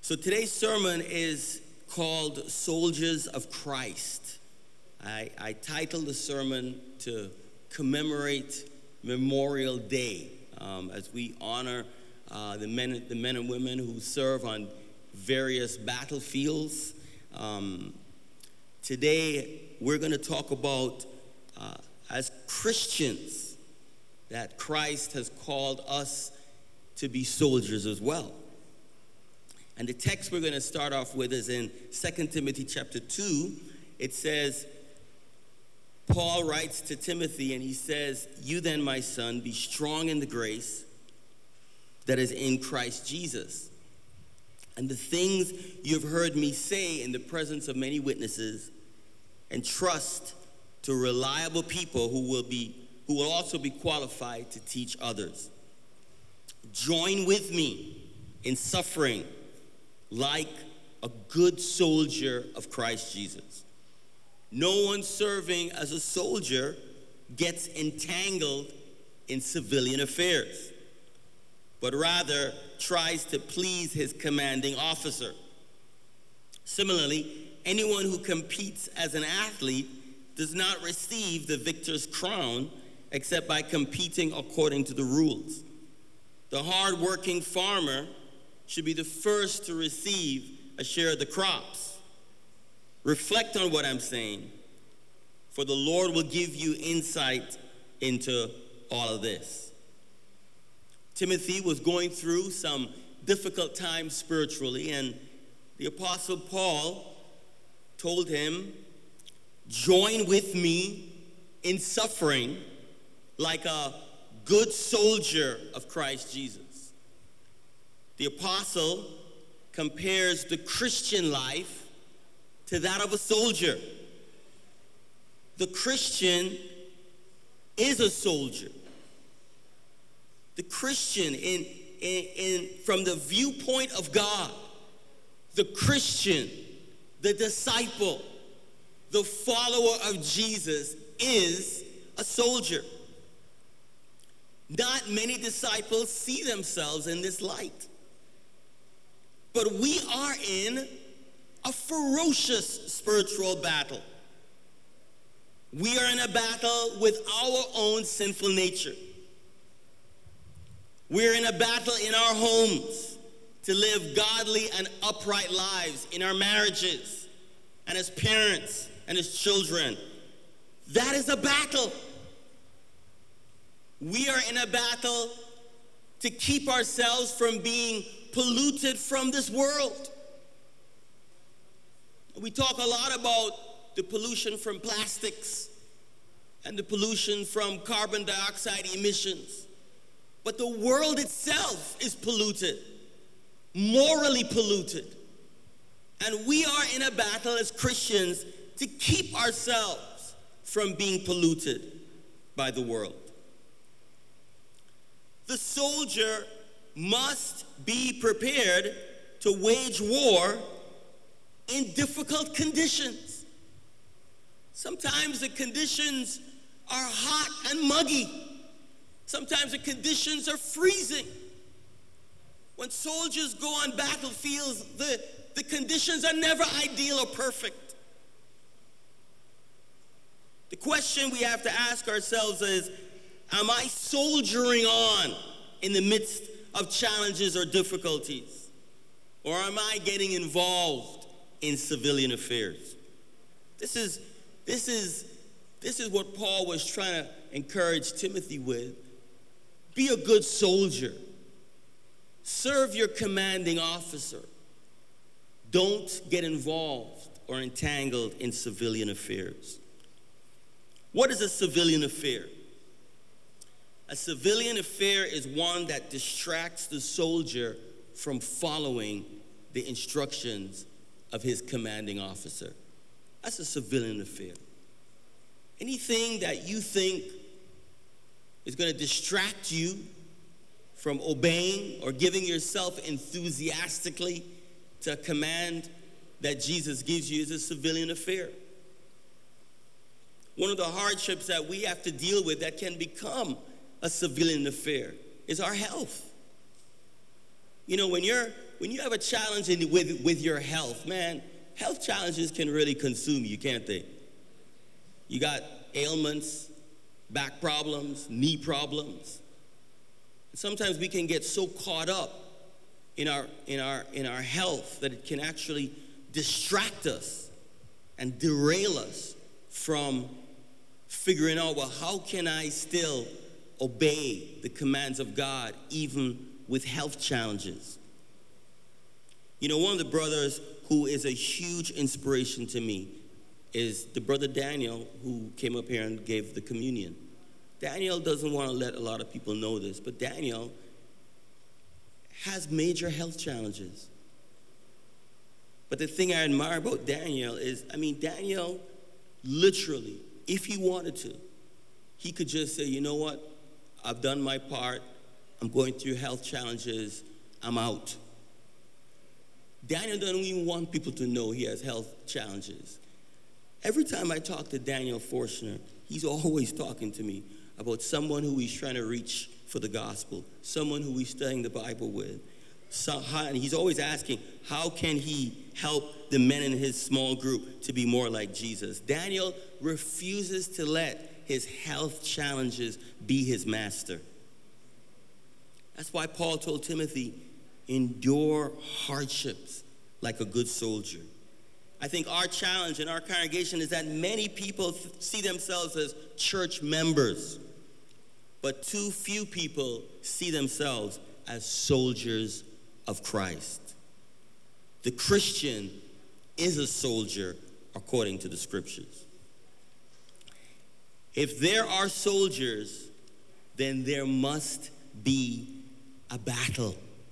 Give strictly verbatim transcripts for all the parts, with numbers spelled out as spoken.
So today's sermon is called Soldiers of Christ. I, I titled the sermon to commemorate Memorial Day um, as we honor uh, the men, the men and women who serve on various battlefields. Um, today we're going to talk about uh, as Christians that Christ has called us to be soldiers as well. And the text we're going to start off with is in Second Timothy chapter two. It says, Paul writes to Timothy and he says, "You then, my son, be strong in the grace that is in Christ Jesus. And the things you have heard me say in the presence of many witnesses, and trust to reliable people who will be who will also be qualified to teach others. Join with me in suffering like a good soldier of Christ Jesus. No one serving as a soldier gets entangled in civilian affairs, but rather tries to please his commanding officer. Similarly, anyone who competes as an athlete does not receive the victor's crown except by competing according to the rules. The hard-working farmer should be the first to receive a share of the crops. Reflect on what I'm saying, for the Lord will give you insight into all of this." Timothy was going through some difficult times spiritually, and the Apostle Paul told him, "Join with me in suffering like a good soldier of Christ Jesus." The apostle compares the Christian life to that of a soldier. The Christian is a soldier. The Christian, in, in, in, from the viewpoint of God, the Christian, the disciple, the follower of Jesus is a soldier. Not many disciples see themselves in this light. But we are in a ferocious spiritual battle. We are in a battle with our own sinful nature. We're in a battle in our homes to live godly and upright lives in our marriages and as parents and as children. That is a battle. We are in a battle to keep ourselves from being polluted from this world. We talk a lot about the pollution from plastics and the pollution from carbon dioxide emissions. But the world itself is polluted, morally polluted. And we are in a battle as Christians to keep ourselves from being polluted by the world. The soldier must be prepared to wage war in difficult conditions. Sometimes the conditions are hot and muggy. Sometimes the conditions are freezing. When soldiers go on battlefields, the, the conditions are never ideal or perfect. The question we have to ask ourselves is, am I soldiering on in the midst of challenges or difficulties? Or am I getting involved in civilian affairs? This is, this is, this is what Paul was trying to encourage Timothy with. Be a good soldier. Serve your commanding officer. Don't get involved or entangled in civilian affairs. What is a civilian affair? A civilian affair is one that distracts the soldier from following the instructions of his commanding officer. That's a civilian affair. Anything that you think is going to distract you from obeying or giving yourself enthusiastically to a command that Jesus gives you is a civilian affair. One of the hardships that we have to deal with that can become a civilian affair is our health. You know, when you're when you have a challenge in, with, with your health, man, health challenges can really consume you, can't they? You got ailments, back problems, knee problems. Sometimes we can get so caught up in our, in our, in our health that it can actually distract us and derail us from figuring out, well, how can I still obey the commands of God even with health challenges? You know, one of the brothers who is a huge inspiration to me is the brother Daniel, who came up here and gave the communion. Daniel doesn't want to let a lot of people know this, but Daniel has major health challenges. But the thing I admire about Daniel is, I mean, Daniel literally, if he wanted to, he could just say, you know what? I've done my part. I'm going through health challenges. I'm out. Daniel doesn't even want people to know he has health challenges. Every time I talk to Daniel Forstner, he's always talking to me about someone who he's trying to reach for the gospel, someone who he's studying the Bible with. So, and he's always asking, how can he help the men in his small group to be more like Jesus? Daniel refuses to let his health challenges be his master. That's why Paul told Timothy, endure hardships like a good soldier. I think our challenge in our congregation is that many people th- see themselves as church members, but too few people see themselves as soldiers of Christ. The Christian is a soldier according to the scriptures. If there are soldiers, then there must be a battle.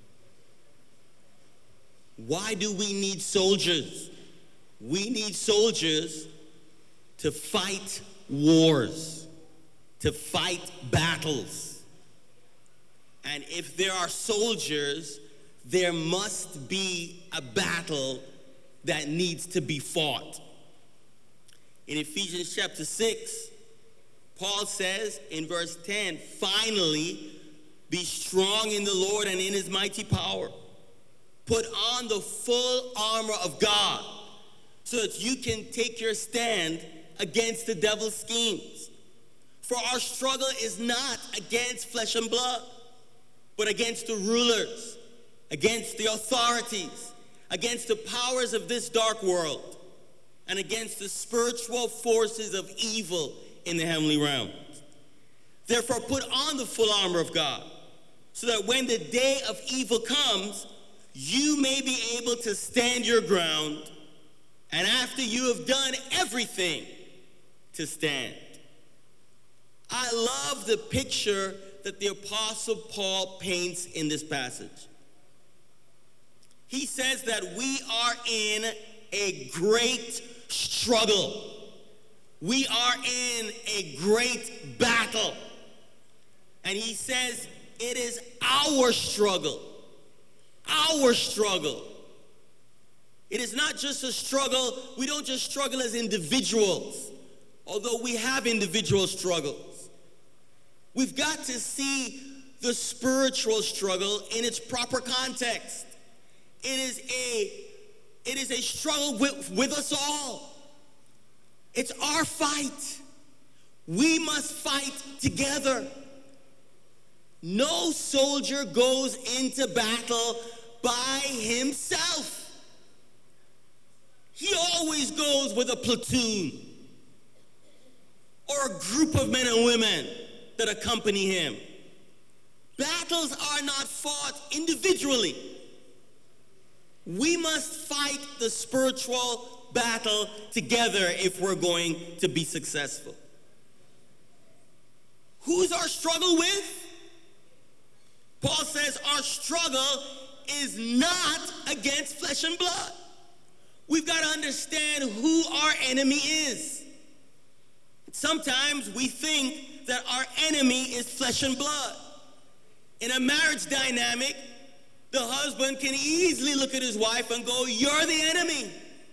Why do we need soldiers? We need soldiers to fight wars, to fight battles. And if there are soldiers, there must be a battle that needs to be fought. In Ephesians chapter six, Paul says in verse ten, finally, be strong in the Lord and in his mighty power. Put on the full armor of God so that you can take your stand against the devil's schemes. For our struggle is not against flesh and blood, but against the rulers, against the authorities, against the powers of this dark world, and against the spiritual forces of evil in the heavenly realms. Therefore, put on the full armor of God, so that when the day of evil comes, you may be able to stand your ground, and after you have done everything, to stand. I love the picture that the Apostle Paul paints in this passage. He says that we are in a great struggle. We are in a great battle. And he says it is our struggle. Our struggle. It is not just a struggle. We don't just struggle as individuals, although we have individual struggles. We've got to see the spiritual struggle in its proper context. It is a, it is a struggle with, with us all. It's our fight. We must fight together. No soldier goes into battle by himself. He always goes with a platoon or a group of men and women that accompany him. Battles are not fought individually. We must fight the spiritual battle together if we're going to be successful. Who's our struggle with? Paul says our struggle is not against flesh and blood. We've got to understand who our enemy is. Sometimes we think that our enemy is flesh and blood. In a marriage dynamic, the husband can easily look at his wife and go, "You're the enemy."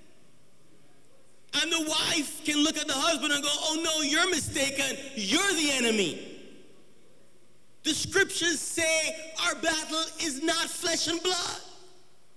And the wife can look at the husband and go, "Oh no, you're mistaken. You're the enemy." The scriptures say our battle is not flesh and blood.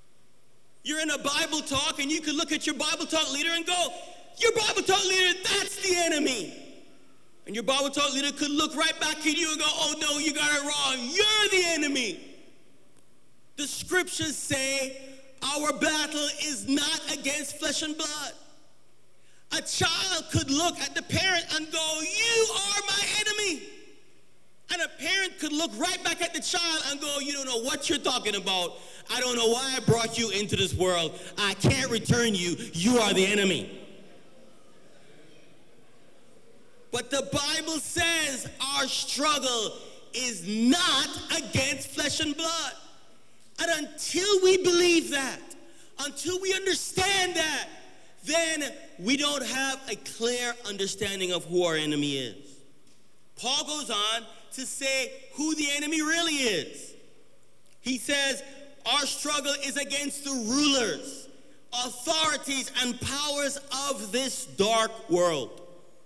You're in a Bible talk and you could look at your Bible talk leader and go, your Bible talk leader, that's the enemy. And your Bible talk leader could look right back at you and go, oh no, you got it wrong. You're the enemy. The scriptures say our battle is not against flesh and blood. A child could look at the parent and go, you are my enemy. And a parent could look right back at the child and go, you don't know what you're talking about. I don't know why I brought you into this world. I can't return you. You are the enemy. But the Bible says our struggle is not against flesh and blood. And until we believe that, until we understand that, then we don't have a clear understanding of who our enemy is. Paul goes on to say who the enemy really is. He says, our struggle is against the rulers, authorities, and powers of this dark world.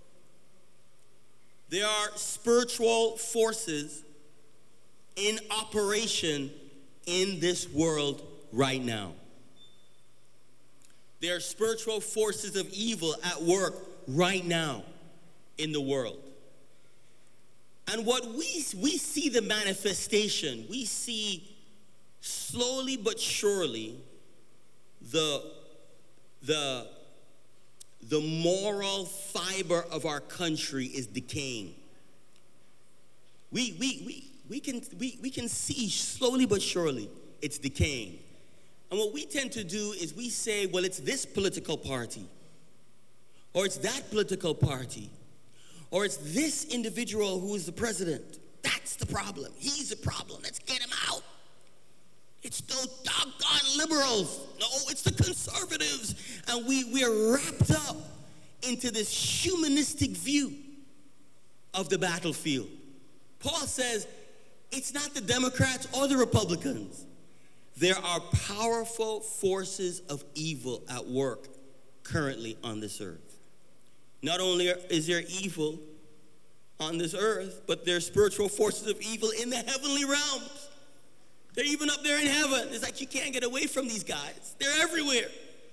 There are spiritual forces in operation in this world right now. There are spiritual forces of evil at work right now in the world. And what we, we see the manifestation, we see slowly but surely the, the, the moral fiber of our country is decaying. We, we, we, we, can, we, we can see slowly but surely it's decaying. And what we tend to do is we say, well, it's this political party, or it's that political party, or it's this individual who is the president. That's the problem. He's the problem. Let's get him out. It's those doggone liberals. No, it's the conservatives. And we, we are wrapped up into this humanistic view of the battlefield. Paul says it's not the Democrats or the Republicans. There are powerful forces of evil at work currently on this earth. Not only is there evil on this earth, but there are spiritual forces of evil in the heavenly realms. They're even up there in heaven. It's like you can't get away from these guys. They're everywhere.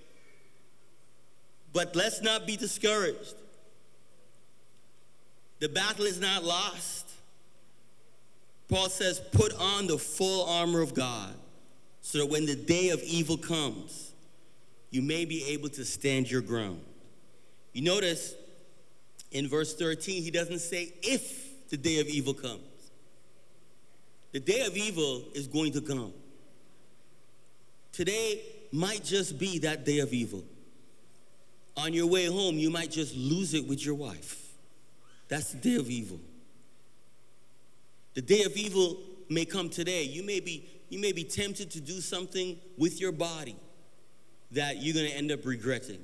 But let's not be discouraged. The battle is not lost. Paul says, put on the full armor of God, so that when the day of evil comes, you may be able to stand your ground. You notice in verse thirteen, he doesn't say if the day of evil comes. The day of evil is going to come. Today might just be that day of evil. On your way home, you might just lose it with your wife. That's the day of evil. The day of evil may come today. You may be You may be tempted to do something with your body that you're going to end up regretting.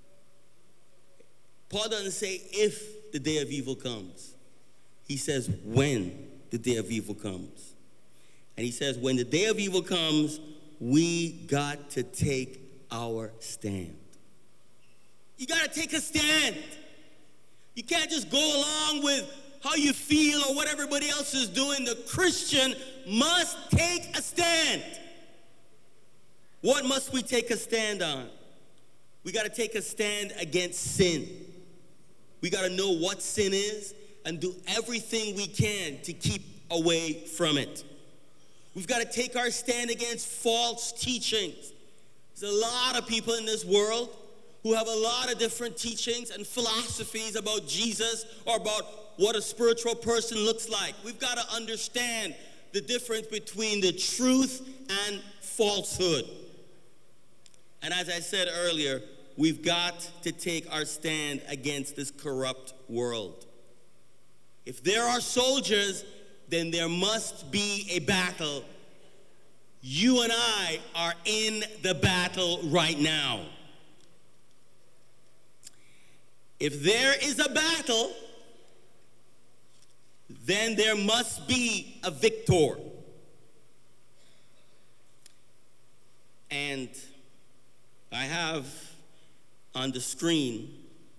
Paul doesn't say if the day of evil comes. He says when the day of evil comes. And he says when the day of evil comes, we got to take our stand. You got to take a stand. You can't just go along with how you feel or what everybody else is doing. The Christian must take a stand. What must we take a stand on? We got to take a stand against sin. We got to know what sin is and do everything we can to keep away from it. We've got to take our stand against false teachings. There's a lot of people in this world who have a lot of different teachings and philosophies about Jesus or about what a spiritual person looks like. We've got to understand the difference between the truth and falsehood. And as I said earlier, we've got to take our stand against this corrupt world. If there are soldiers, then there must be a battle. You and I are in the battle right now. If there is a battle, then there must be a victor. And I have on the screen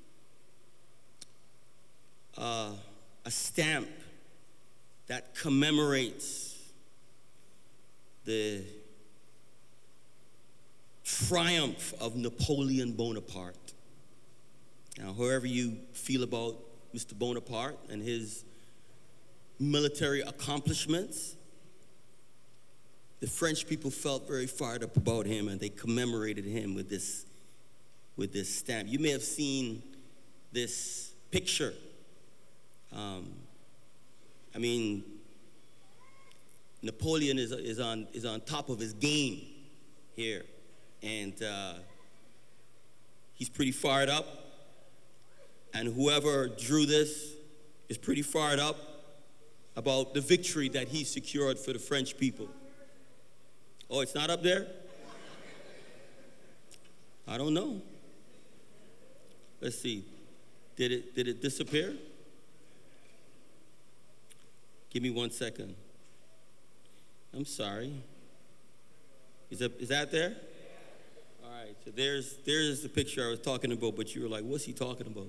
uh, a stamp that commemorates the triumph of Napoleon Bonaparte. Now, however you feel about Mister Bonaparte and his military accomplishments, the French people felt very fired up about him, and they commemorated him with this, with this stamp. You may have seen this picture. Um, I mean, Napoleon is, is, on, is on top of his game here, and uh, he's pretty fired up, and whoever drew this is pretty fired up about the victory that he secured for the French people. Oh, it's not up there? I don't know. Let's see. Did it, did it disappear? Give me one second. I'm sorry. Is that, is that there? All right, so there's, there's the picture I was talking about, but you were like, what's he talking about?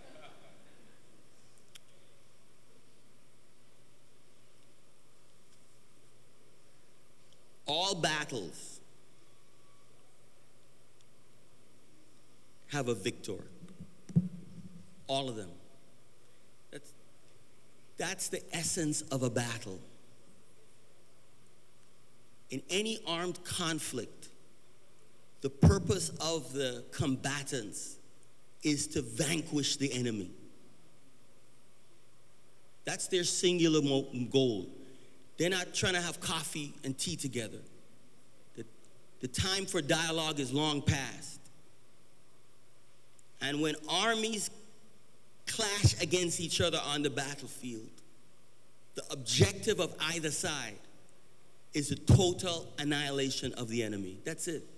All battles have a victor. All of them. That's, that's the essence of a battle. In any armed conflict, the purpose of the combatants is to vanquish the enemy. That's their singular goal. They're not trying to have coffee and tea together. The, the time for dialogue is long past. And when armies clash against each other on the battlefield, the objective of either side is the total annihilation of the enemy. That's it.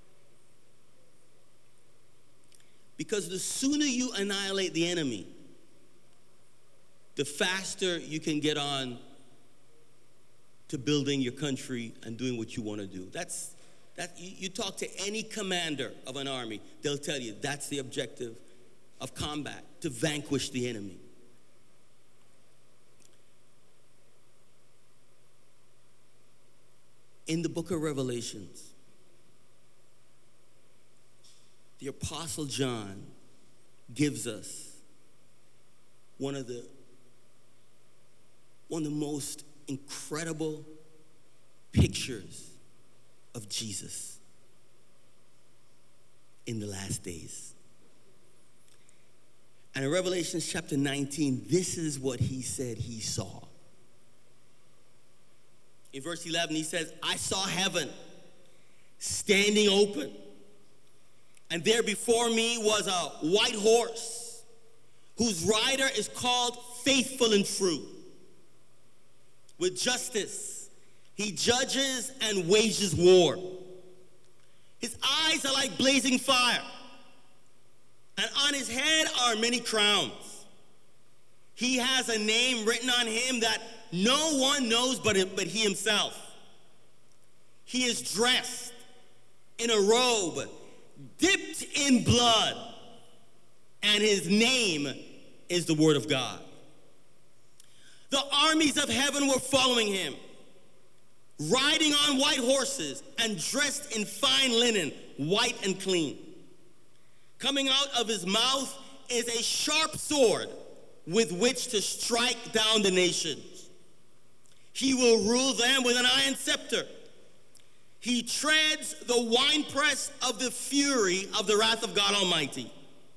Because the sooner you annihilate the enemy, the faster you can get on to building your country and doing what you want to do. That's, that, you, you talk to any commander of an army, they'll tell you that's the objective of combat, to vanquish the enemy. In the book of Revelations, the Apostle John gives us one of the one of the most incredible pictures of Jesus in the last days. And in Revelation chapter nineteen, this is what he said he saw. In verse eleven, he says, I saw heaven standing open, and there before me was a white horse, whose rider is called Faithful and True. With justice, he judges and wages war. His eyes are like blazing fire, and on his head are many crowns. He has a name written on him that no one knows but, but he himself. He is dressed in a robe dipped in blood, and his name is the Word of God. The armies of heaven were following him, riding on white horses and dressed in fine linen, white and clean. Coming out of his mouth is a sharp sword with which to strike down the nations. He will rule them with an iron scepter. He treads the winepress of the fury of the wrath of God Almighty.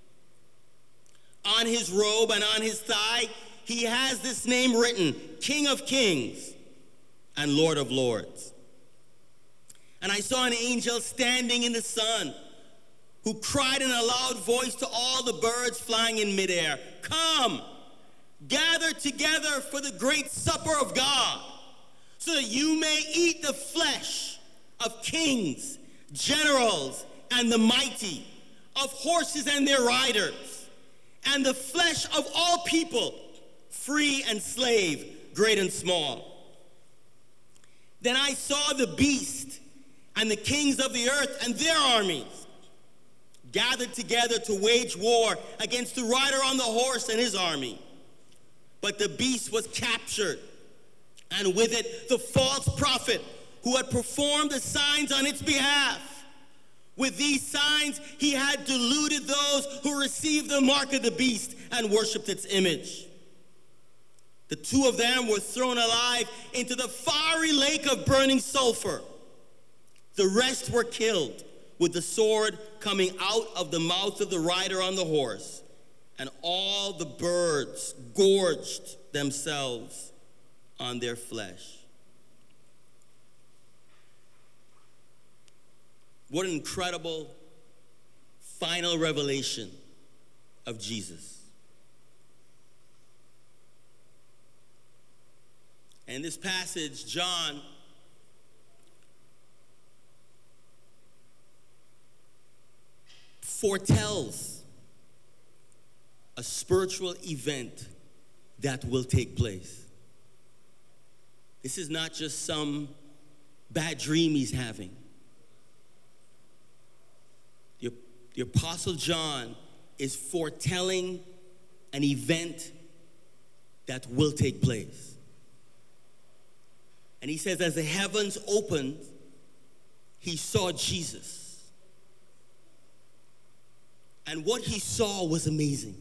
On his robe and on his thigh, he has this name written, King of Kings and Lord of Lords. And I saw an angel standing in the sun, who cried in a loud voice to all the birds flying in midair, come, gather together for the great supper of God, so that you may eat the flesh of kings, generals, and the mighty, of horses and their riders, and the flesh of all people, free and slave, great and small. Then I saw the beast and the kings of the earth and their armies gathered together to wage war against the rider on the horse and his army. But the beast was captured, and with it the false prophet who had performed the signs on its behalf. With these signs, he had deluded those who received the mark of the beast and worshiped its image. The two of them were thrown alive into the fiery lake of burning sulfur. The rest were killed with the sword coming out of the mouth of the rider on the horse, and all the birds gorged themselves on their flesh. What an incredible final revelation of Jesus. In this passage, John foretells a spiritual event that will take place. This is not just some bad dream he's having. The, the Apostle John is foretelling an event that will take place. And he says, as the heavens opened, he saw Jesus. And what he saw was amazing.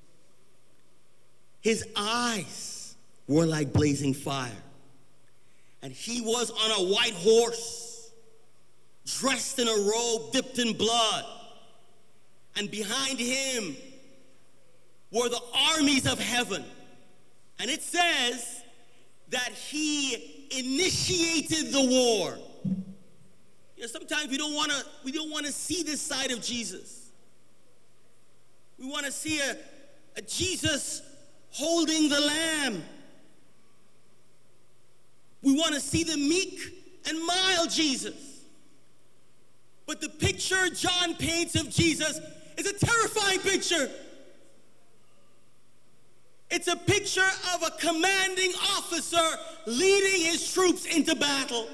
His eyes were like blazing fire. And he was on a white horse, dressed in a robe dipped in blood. And behind him were the armies of heaven. And it says that he initiated the war. You know, sometimes we don't want to we don't want to see this side of Jesus. We want to see a, a Jesus holding the lamb. We want to see the meek and mild Jesus. But the picture John paints of Jesus is a terrifying picture. It's a picture of a commanding officer leading his troops into battle.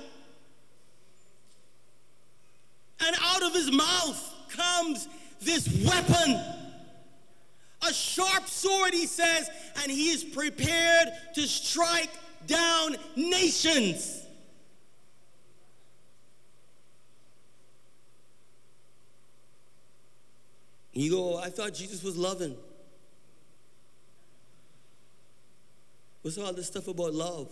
And out of his mouth comes this weapon. A sharp sword, he says, and he is prepared to strike down nations. You go, I thought Jesus was loving. What's all this stuff about love?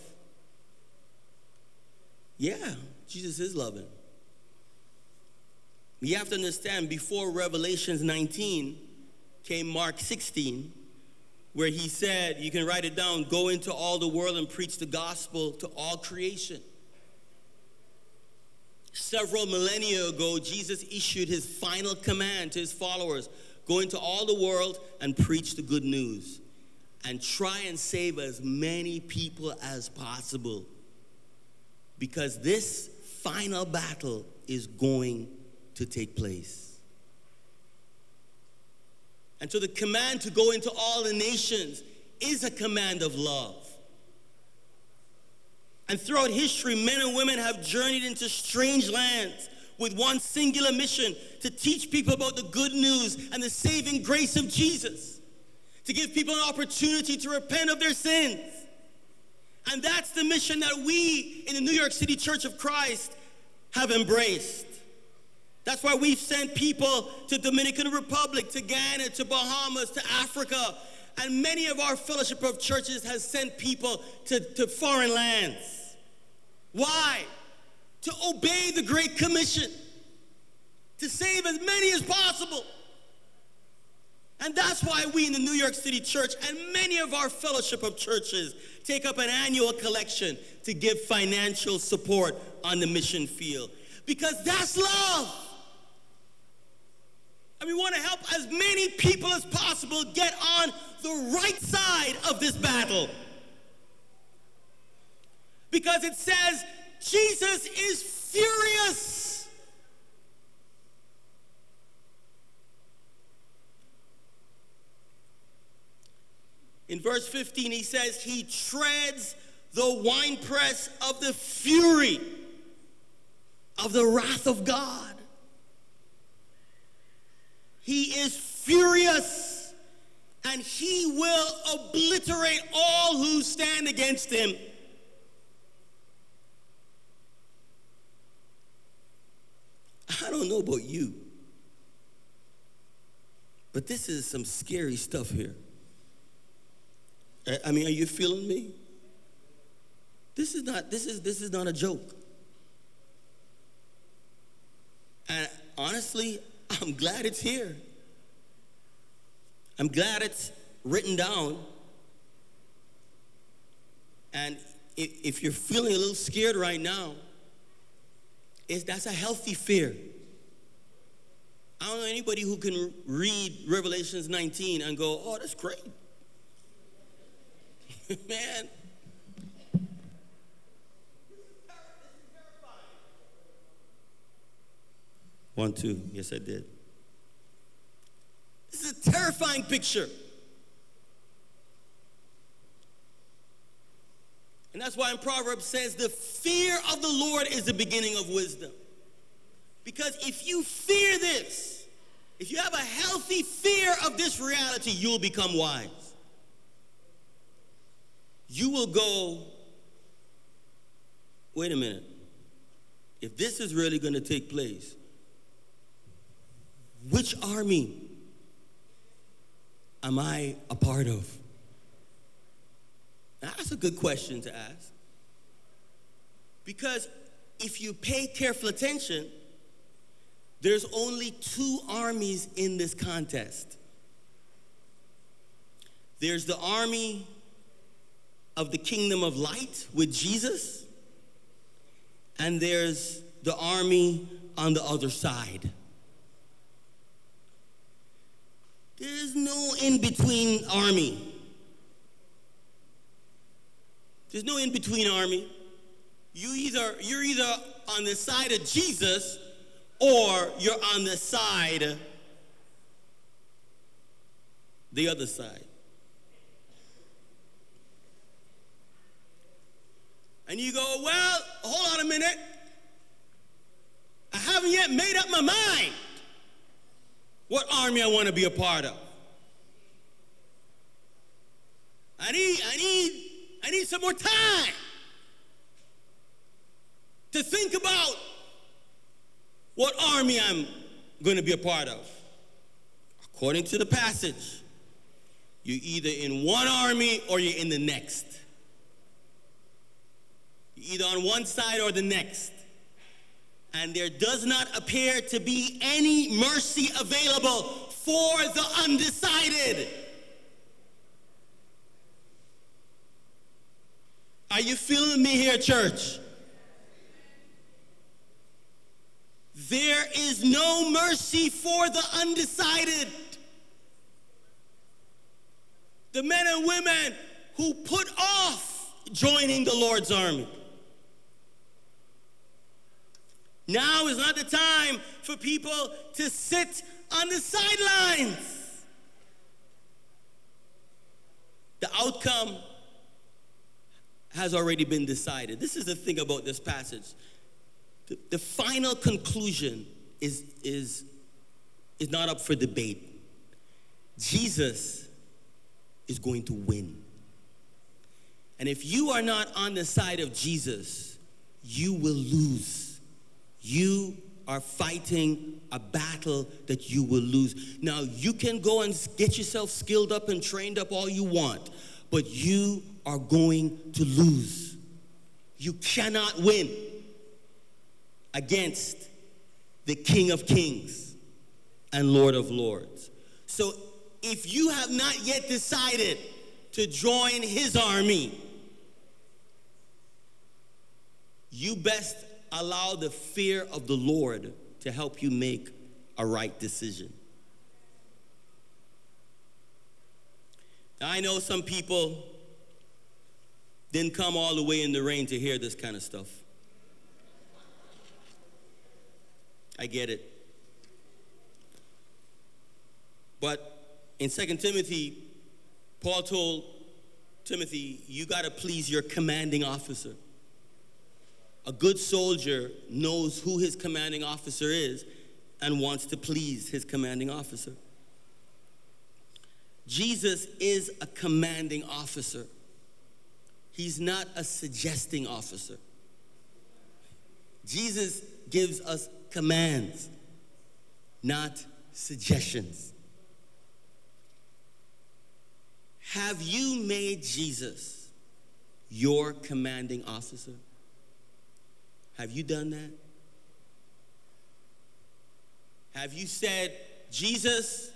Yeah, Jesus is loving. You have to understand, before Revelations nineteen came Mark sixteen, where he said, you can write it down, go into all the world and preach the gospel to all creation. Several millennia ago, Jesus issued his final command to his followers, go into all the world and preach the good news and try and save as many people as possible, because this final battle is going to take place. And so the command to go into all the nations is a command of love. And throughout history, men and women have journeyed into strange lands with one singular mission: to teach people about the good news and the saving grace of Jesus, to give people an opportunity to repent of their sins. And that's the mission that we in the New York City Church of Christ have embraced. That's why we've sent people to Dominican Republic, to Ghana, to Bahamas, to Africa. And many of our fellowship of churches has sent people to, to foreign lands. Why? To obey the Great Commission, to save as many as possible. And that's why we in the New York City Church and many of our fellowship of churches take up an annual collection to give financial support on the mission field. Because that's love. And we want to help as many people as possible get on the right side of this battle. Because it says Jesus is furious. In verse fifteen, he says, he treads the winepress of the fury of the wrath of God. He is furious, and he will obliterate all who stand against him. I don't know about you, but this is some scary stuff here. I mean, are you feeling me? This is not, this is, this is not a joke. And honestly, I'm glad it's here. I'm glad it's written down. And if, if you're feeling a little scared right now, it's, that's a healthy fear. I don't know anybody who can read Revelations nineteen and go, oh, that's great. Man. One, two. Yes, I did. This is a terrifying picture. And that's why in Proverbs says the fear of the Lord is the beginning of wisdom. Because if you fear this, if you have a healthy fear of this reality, you'll become wise. You will go, wait a minute. If this is really going to take place, which army am I a part of? Now, that's a good question to ask. Because if you pay careful attention, there's only two armies in this contest. There's the army of the kingdom of light with Jesus, and there's the army on the other side. There's no in-between army. There's no in-between army. You either, you're either on the side of Jesus or you're on the side, the other side. And you go, well, hold on a minute. I haven't yet made up my mind what army I want to be a part of. I need, I need, I need some more time to think about what army I'm going to be a part of. According to the passage, you're either in one army or you're in the next. You're either on one side or the next. And there does not appear to be any mercy available for the undecided. Are you feeling me here, church? There is no mercy for the undecided. The men and women who put off joining the Lord's army. Now is not the time for people to sit on the sidelines. The outcome has already been decided. This is the thing about this passage. The, the final conclusion is, is, is not up for debate. Jesus is going to win. And if you are not on the side of Jesus, you will lose. You are fighting a battle that you will lose. Now, you can go and get yourself skilled up and trained up all you want, but you are going to lose. You cannot win against the King of Kings and Lord of Lords. So if you have not yet decided to join his army, you best allow the fear of the Lord to help you make a right decision. Now, I know some people didn't come all the way in the rain to hear this kind of stuff. I get it. But in Second Timothy, Paul told Timothy, you got to please your commanding officer. A good soldier knows who his commanding officer is and wants to please his commanding officer. Jesus is a commanding officer. He's not a suggesting officer. Jesus gives us commands, not suggestions. Have you made Jesus your commanding officer? Have you done that? Have you said, Jesus,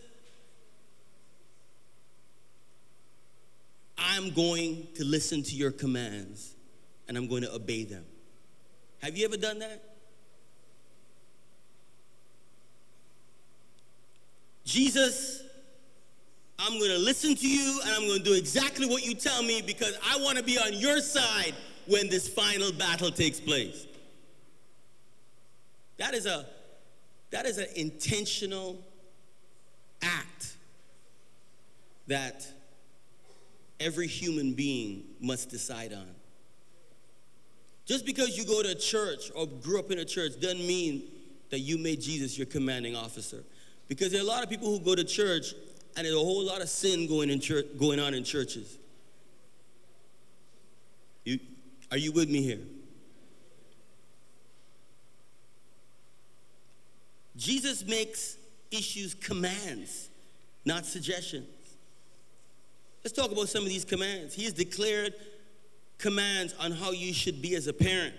I'm going to listen to your commands and I'm going to obey them? Have you ever done that? Jesus, I'm going to listen to you and I'm going to do exactly what you tell me because I want to be on your side when this final battle takes place. That is a that is an intentional act that every human being must decide on. Just because you go to a church or grew up in a church doesn't mean that you made Jesus your commanding officer. Because there are a lot of people who go to church and there's a whole lot of sin going in church, going on in churches. You, are you with me here? Jesus makes issues commands, not suggestions. Let's talk about some of these commands. He has declared commands on how you should be as a parent.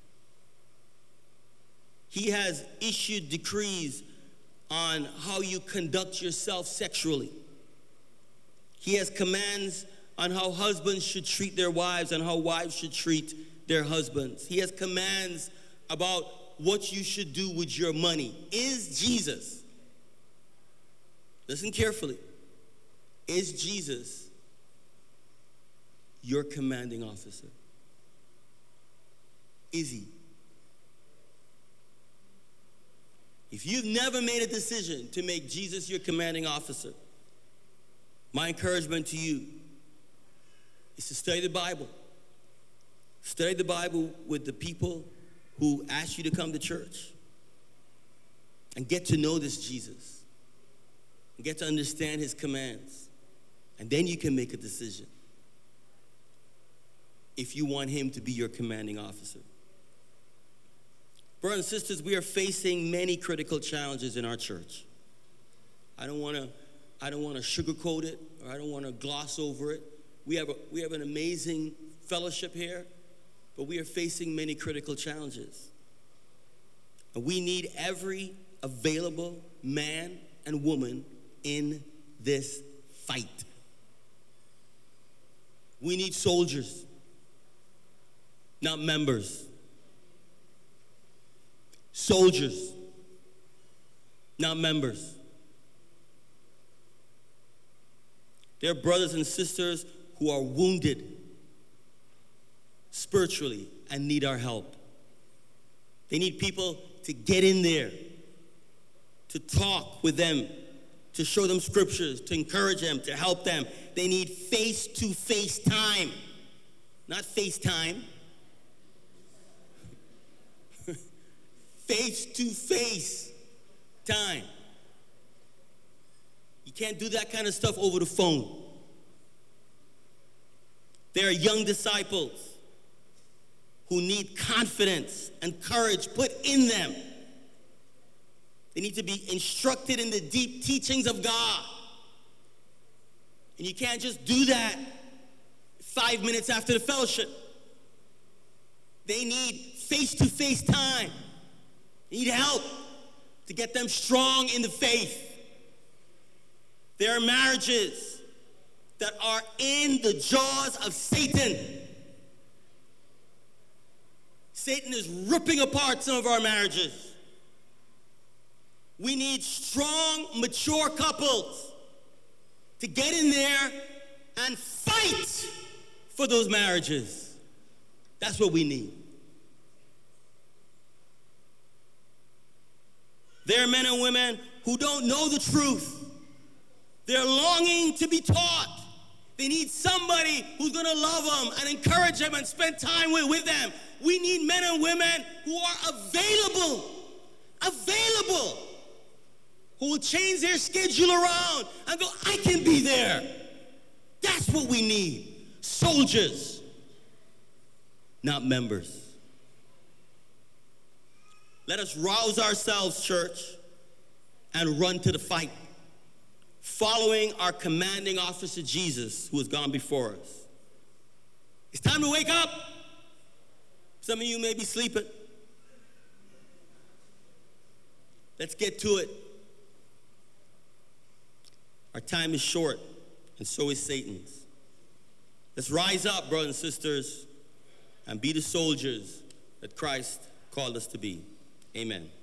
He has issued decrees on how you conduct yourself sexually. He has commands on how husbands should treat their wives and how wives should treat their husbands. He has commands about what you should do with your money. Is Jesus, listen carefully, is Jesus your commanding officer? Is he? If you've never made a decision to make Jesus your commanding officer, my encouragement to you is to study the Bible. Study the Bible with the people who asked you to come to church and get to know this Jesus and get to understand his commands. And then you can make a decision if you want him to be your commanding officer. Brothers and sisters, we are facing many critical challenges in our church. I don't want to I don't want to sugarcoat it, or I don't want to gloss over it. We have a, we have an amazing fellowship here, but we are facing many critical challenges. And we need every available man and woman in this fight. We need soldiers, not members. Soldiers, not members. There are brothers and sisters who are wounded spiritually and need our help. They need people to get in there, to talk with them, to show them scriptures, to encourage them, to help them. They need face-to-face time, not FaceTime. Face-to-face time. You can't do that kind of stuff over the phone. There are young disciples who need confidence and courage put in them. They need to be instructed in the deep teachings of God. And you can't just do that five minutes after the fellowship. They need face-to-face time. They need help to get them strong in the faith. There are marriages that are in the jaws of Satan. Satan is ripping apart some of our marriages. We need strong, mature couples to get in there and fight for those marriages. That's what we need. There are men and women who don't know the truth. They're longing to be taught. They need somebody who's going to love them and encourage them and spend time with, with them. We need men and women who are available, available, who will change their schedule around and go, I can be there. That's what we need. Soldiers, not members. Let us rouse ourselves, church, and run to the fight, following our commanding officer, Jesus, who has gone before us. It's time to wake up. Some of you may be sleeping. Let's get to it. Our time is short, and so is Satan's. Let's rise up, brothers and sisters, and be the soldiers that Christ called us to be. Amen.